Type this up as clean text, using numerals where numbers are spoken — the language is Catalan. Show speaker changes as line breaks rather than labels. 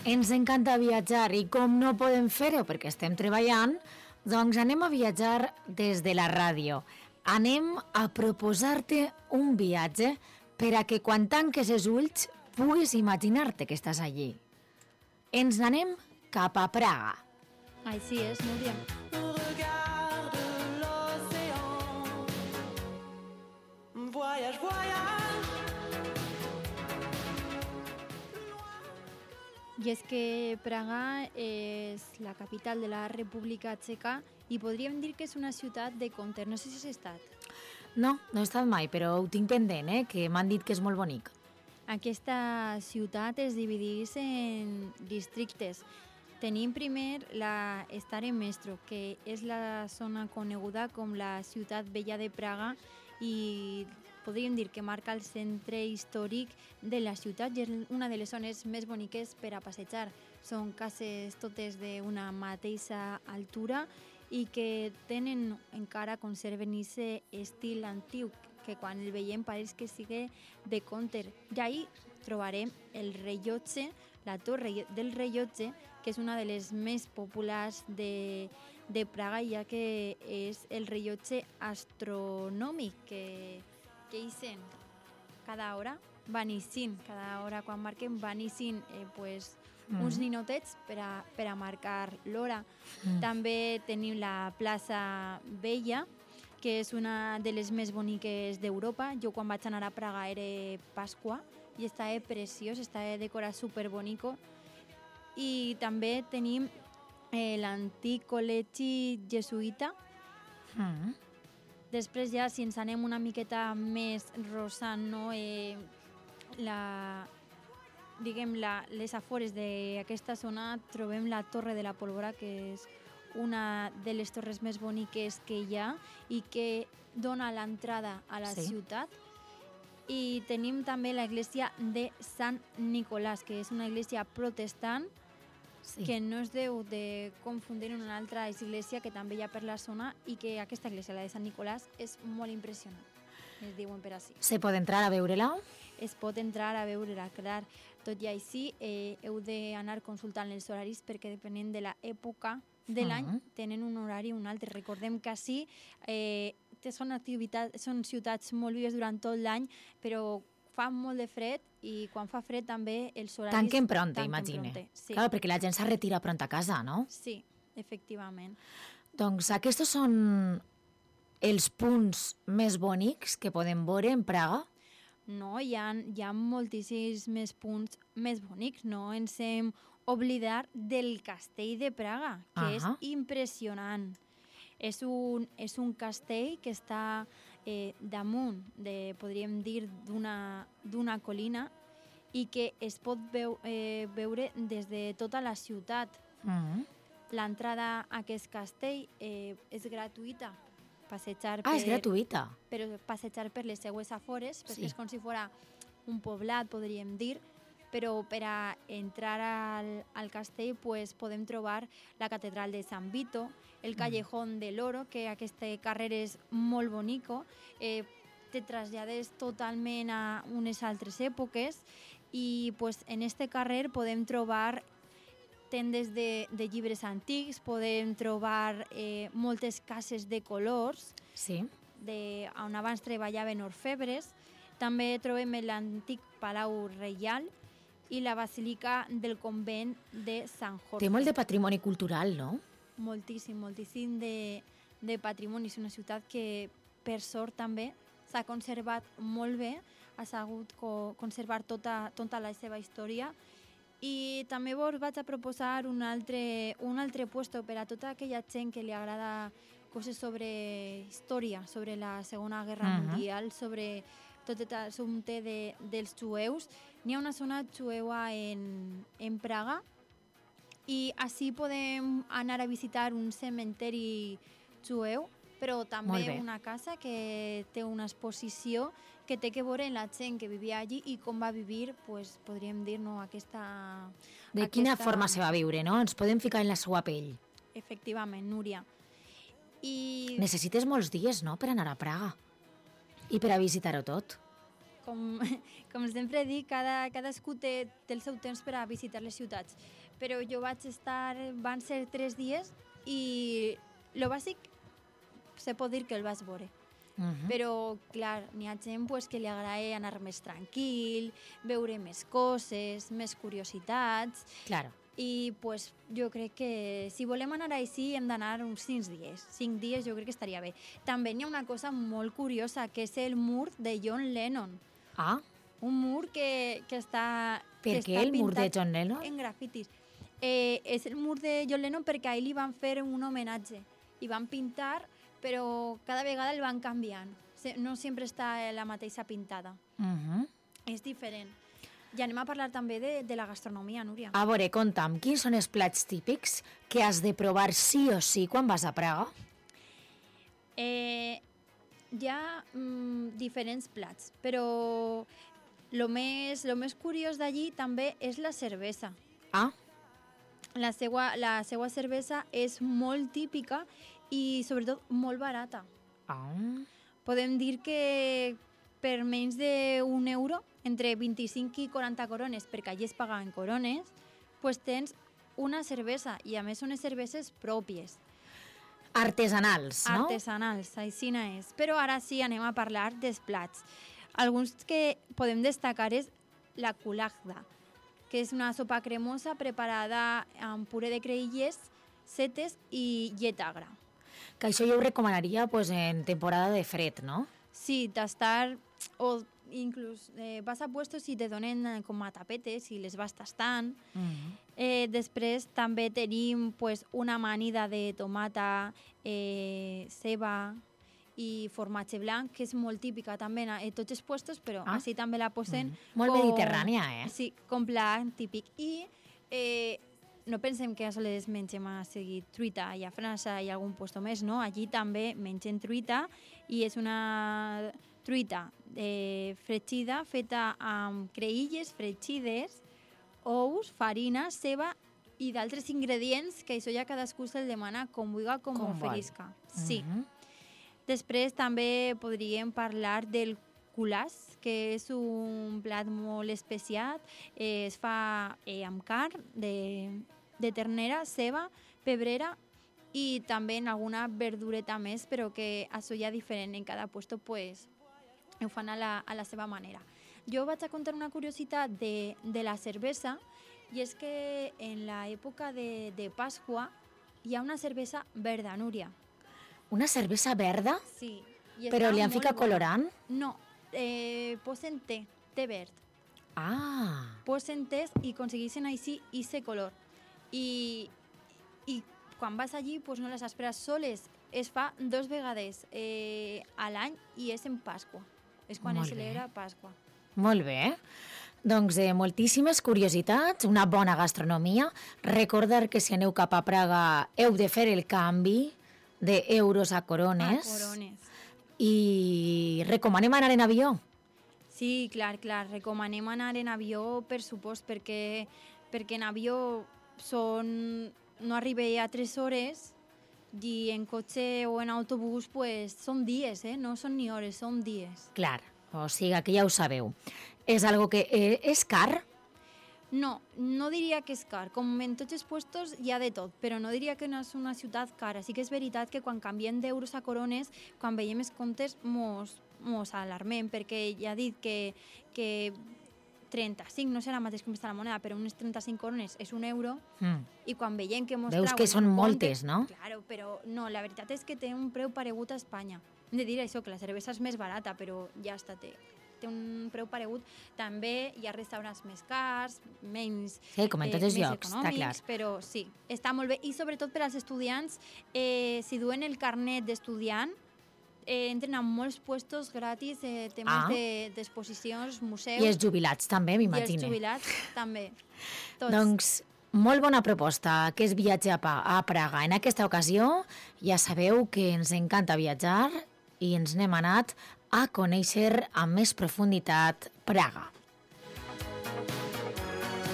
Ens encanta viatjar i com no podem fer-ho perquè estem treballant, doncs anem a viatjar des de la ràdio. Anem a proposar-te un viatge per a que quan tanques els ulls puguis imaginar-te que estàs allí. Ens n'anem cap a Praga.
Així és, Núria.
Voyage, voyage.
I és que Praga és la capital de la República Txeca i podríem dir que és una ciutat de conte. No sé si has estat.
No, no he estat mai, però ho tinc pendent, que m'han dit que és molt bonic.
Aquesta ciutat es divideix en districtes. Tenim primer la Stare Mesto, que és la zona coneguda com la ciutat vella de Praga i podríem dir que marca el centre històric de la ciutat i és una de les zones més boniques per a passejar. Són cases totes d'una mateixa altura i que tenen encara conserven aquest estil antic que quan el veiem pareix que sigui de conte. I ahí trobarem el rellotge, la torre del rellotge, que és una de les més populars de Praga, ja que és el rellotge astronòmic que hicen cada hora, van ixint, cada hora quan marquen van ixint uns ninotets per a marcar l'hora. També tenim la plaça Vella, que és una de les més boniques d'Europa. Jo quan vaig anar a Praga era Pasqua i estava preciós, estava decorat superbonico. I també tenim l'antic col·legi jesuïta. Després ja, si ens anem una miqueta més rosant, no? Les afores d'aquesta zona trobem la Torre de la Pólvora, que és una de les torres més boniques que hi ha i que dona l'entrada a la ciutat. I tenim també l'església de Sant Nicolàs, que és una església protestant que no es deu de confundir amb una altra església que també hi ha per la zona i que aquesta església, la de Sant Nicolàs, és molt impressionant. Es diuen per així.
Se pot entrar a veure-la?
Es pot entrar a veure-la, clar. Tot i així, heu d'anar consultant els horaris perquè depenent de l'època de l'any tenen un horari o un altre. Recordem que així són ciutats molt vives durant tot l'any, però fa molt de fred i quan fa fred també els horaris...
Tanquen pronte, imagine.
Sí.
Clar, perquè la gent se retira pront a casa, no?
Sí, efectivament.
Doncs aquests són els punts més bonics que podem veure en Praga?
No, hi ha moltíssims més punts més bonics. No ens hem oblidat del castell de Praga, que és impressionant. És un castell que està damunt, podríem dir, d'una colina i que es pot veure des de tota la ciutat. L'entrada a aquest castell és gratuïta.
És gratuïta?
Però passejar per les seues afores, perquè és com si fos un poblat, podríem dir, però per a entrar al castell podem trobar la catedral de San Vito, el Callejón del Oro, que aquest carrer és molt bonico, te trasllades totalment a unes altres èpoques i en este carrer podem trobar tendes de llibres antics, podem trobar moltes cases de colors, on abans treballaven orfebres. També trobem l'antic Palau Reial i la Basílica del Convent de Sant Jorge.
Té molt de patrimoni cultural, no?
Moltíssim de patrimoni. És una ciutat que, per sort també, s'ha conservat molt bé, ha sabut conservar tota la seva història. I també vos vaig a proposar un altre puesto per a tota aquella gent que li agrada coses sobre història, sobre la Segona Guerra Mundial, sobre tot el assumpte dels jueus. N'hi ha una zona jueva en Praga i així podem anar a visitar un cementeri jueu, però també una casa que té una exposició que té que veure la gent que vivia allí i com va vivir, podríem dir, aquesta...
De quina forma se va viure, no? Ens podem ficar en la seva pell.
Efectivament, Núria.
Necessites molts dies, no?, per anar a Praga i per a visitar-ho tot.
com sempre dic, cadascú té el seu temps per a visitar les ciutats. Però jo van ser 3 dies i lo bàsic se pot dir que el vas veure. Però, clar, n'hi ha gent pues, que li agrada anar més tranquil, veure més coses, més curiositats.
Claro.
I pues, jo crec que si volem anar així hem d'anar uns 5 dies. 5 dies jo crec que estaria bé. També hi ha una cosa molt curiosa, que és el mur de John Lennon.
Ah,
Un mur que està...
per què el mur de John Lennon?
En grafitis. És el mur de John Lennon perquè a ell li van fer un homenatge. I van pintar, però cada vegada el van canviant. No sempre està la mateixa pintada. És diferent. I anem a parlar també de la gastronomia, Núria.
A veure, conta'm, quins són els plats típics que has de provar sí o sí quan vas a Praga?
Hi ha diferents plats, però lo més curiós d'allí també és la cervesa.
Ah,
La seva cervesa és molt típica i sobretot molt barata. Podem dir que per menys d'1 euro, entre 25 i 40 corones, perquè allí es paga en corones, pues tens una cervesa, i a més unes cerveses pròpies.
artesanals, no?
Artesanals, així és. Però ara sí anem a parlar dels plats. Alguns que podem destacar és la kulagda, que és una sopa cremosa preparada amb puré de creïlles, setes i llet agra.
Que això jo ho recomanaria pues, en temporada de fred, no?
Sí, tastar, o inclús vas a puestos i te donen com a tapetes i les vas tastant. Després també tenim pues, una amanida de tomata, ceba i formatge blanc, que és molt típica també en tots els puestos, però així també la posen.
Molt mediterrània,
Sí, com plat típic. I no pensem que sols mengem a seguir truita, i a França hi ha algun puesto més, no? Allí també mengem truita, i és una truita fregida feta amb creïlles fregides, ous, farina, ceba i d'altres ingredients que això ja cadascú se'l demana com vulgui, com ho oferisca. Sí. Després també podríem parlar del culàs, que és un plat molt especial. Es fa amb carn de ternera, ceba, pebrera i també en alguna verdureta més, però que això ja diferent en cada puesto, pues, ho fan a la seva manera. Jo vaig a contar una curiositat de la cervesa, i és que en l'època de Pasqua hi ha una cervesa verda, Núria.
Una cervesa verda?
Sí.
Però li han ficat colorant?
No, posen té verd.
Ah.
Posen té i aconsegueixen així aquest color. I quan vas allí pues no les esperes soles. Es fa 2 vegades a l'any i és en Pasqua. És quan es celebra Pasqua.
Molt bé. Doncs moltíssimes curiositats, una bona gastronomia. Recordar que si aneu cap a Praga heu de fer el canvi d'euros a corones.
A corones.
I recomanem anar en avió?
Sí, clar. Recomanem anar en avió, per supost, perquè en avió no arriba a 3 hores i en cotxe o en autobús pues, són dies, no són ni hores, són dies.
Clar, o sigui que ja ho sabeu. És algo que és car?
No diria que és car. Com en tots els puestos hi ha de tot, però no diria que no és una ciutat cara. Sí que és veritat que quan canviem d'euros a corones, quan veiem els comptes, mos alarmem, perquè ja ha dit que 35, no sé la mateix com està la moneda, però unes 35 corones és 1 euro, i quan veiem que mos
veus
trauen
que són
comptes,
moltes, no?
Claro, però no, la veritat és que té un preu paregut a Espanya. Hem de dir això, que la cervesa és més barata, però ja està, té un preu paregut. També hi ha restaurants més cars, menys
sí, com en tots els llocs, està clar.
Però sí, està molt bé. I sobretot per als estudiants, si duen el carnet d'estudiant, entren a molts puestos gratis, temes d'exposicions, museus.
I els jubilats també, m'imagino.
I els jubilats també. Tots.
Doncs molt bona proposta, que és viatge a Praga. En aquesta ocasió ja sabeu que ens encanta viatjar i ens n'hem anat a conèixer amb més profunditat Praga.